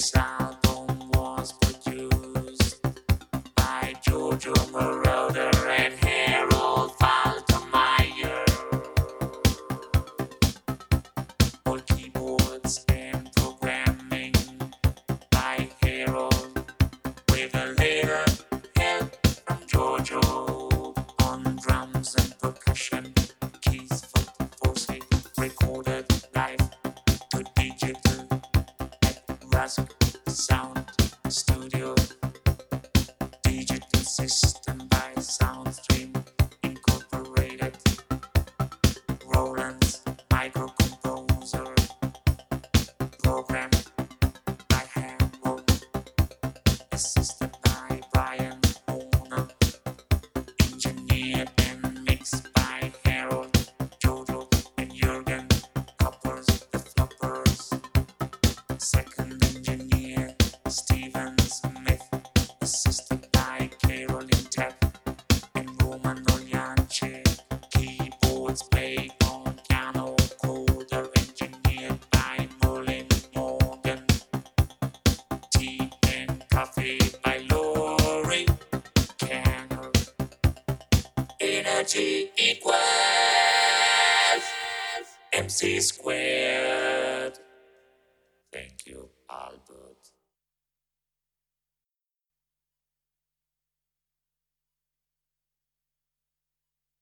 This album was produced by Giorgio Moroder and Harold Faltermeyer. All keyboards and programming by Harold, with a little help from Giorgio. On drums and percussion, Keith Forsey recorded live to digital at Rusk Sound Studio. Digital system by Soundstream Incorporated. Roland's microcomposer programmed by Harold, assisted by Brian Horner, engineered and mixed by Harold, Jojo, and Jürgen Koppers, the Floppers. Second engineer Stephen Smith, assisted by Caroline Tapp and Roman Oljanchik. Keyboards played on piano, coder engineered by Merlin Morgan. Tea and coffee by Laurie Canner. Energy equals MC squared.